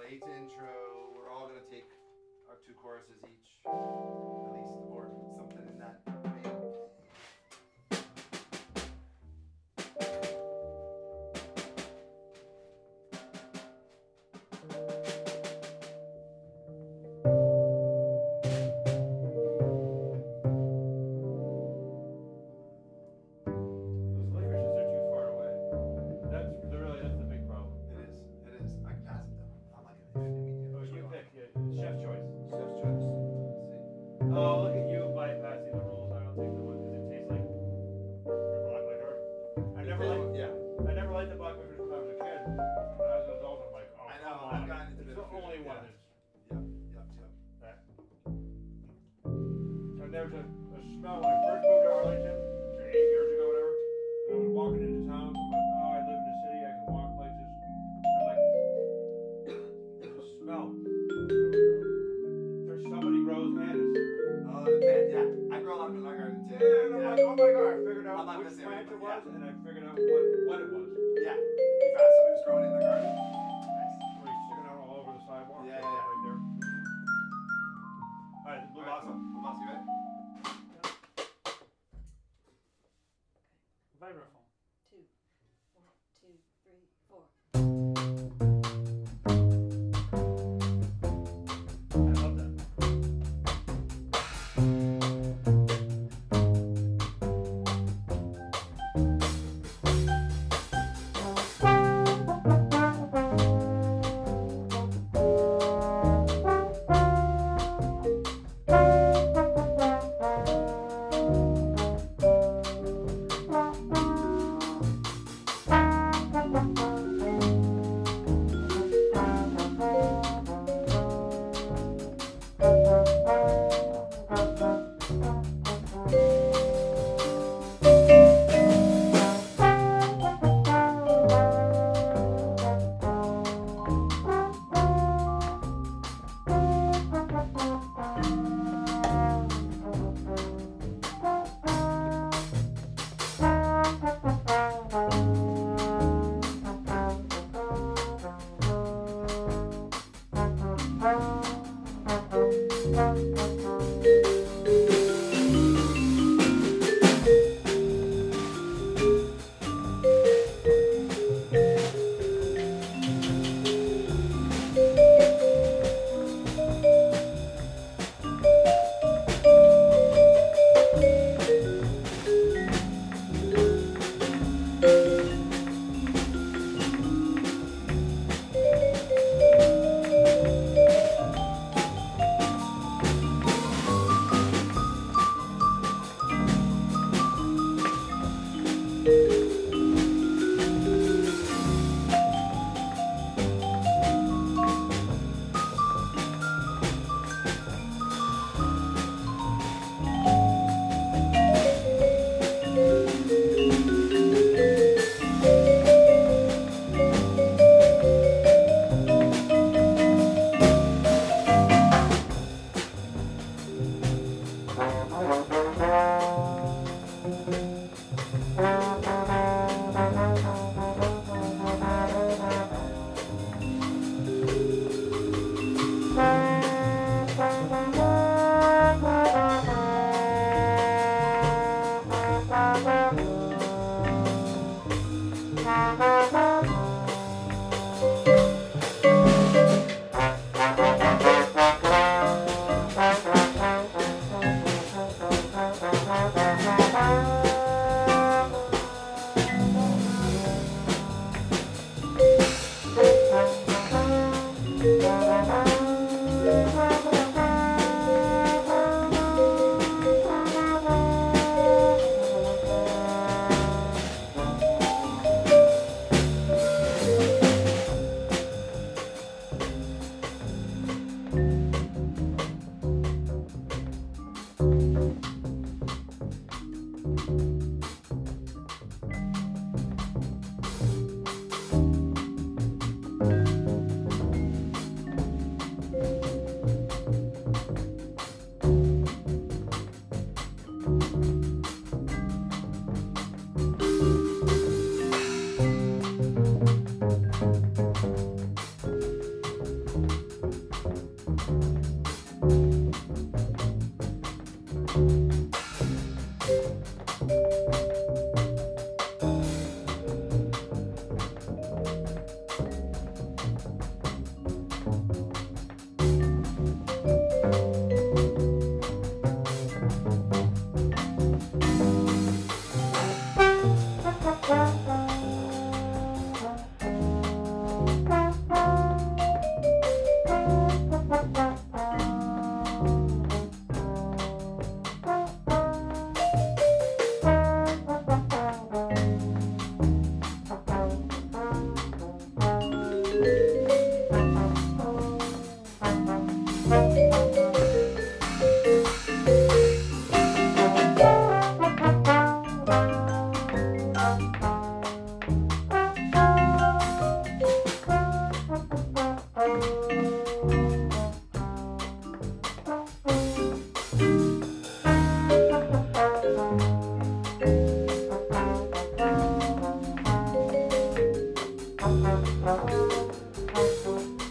8 intro. We're all gonna take our 2 choruses each, at least, or something in that vein. Oh, look at you bypassing the rules. I don't think the one because it tastes like black liquor. I never liked the black liquor when I was a kid. When I was an adult, I'm like, oh, I know. come on. I've gotten into It's the the only one that's. Yep. And there was a smell when I first moved to Arlington, 8 years ago, whatever. And I was walking into town. I'm like, oh, I live in the city. I can walk places. I'm like, there's a smell. There's somebody grows anise. Oh, the plant, yeah. I grow a lot of in my garden too. Yeah, and I'm like, oh my god, I figured out I'm not which missing plant it anything, was, yeah. and I figured out what it was. Yeah. You found somebody who's growing in their garden? Nice. So he's sticking out all over the sidewalk. Yeah. Right there. Alright, Blue Blossom. Blue Blossom, you ready? Vibraphone. 2, 1, 2, 3, 4. I love that.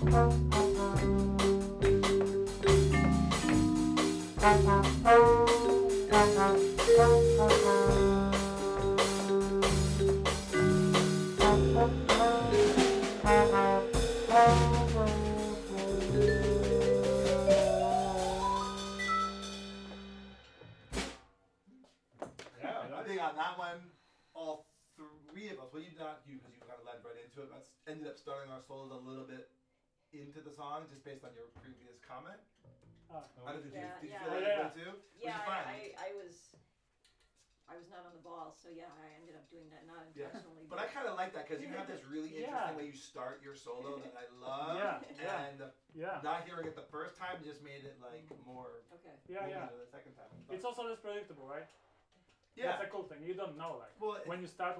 Yeah, I think on that one, all three of us, well, you not you because you kind of led right into it, but ended up starting our solos a little bit into the song just based on your previous comment. I don't know, did Yeah, you yeah. feel that Yeah. way too? Yeah, Which is fine. I was not on the ball, so yeah, I ended up doing that not Yeah. intentionally. But I kind of like that because you have this really Yeah. interesting way you start your solo that I love. Yeah, yeah. And Yeah. not hearing it the first time just made it like more Okay. Yeah, moving yeah. to the second time. It's also less predictable, right? yeah. That's a cool thing. You don't know, like, Well, when you start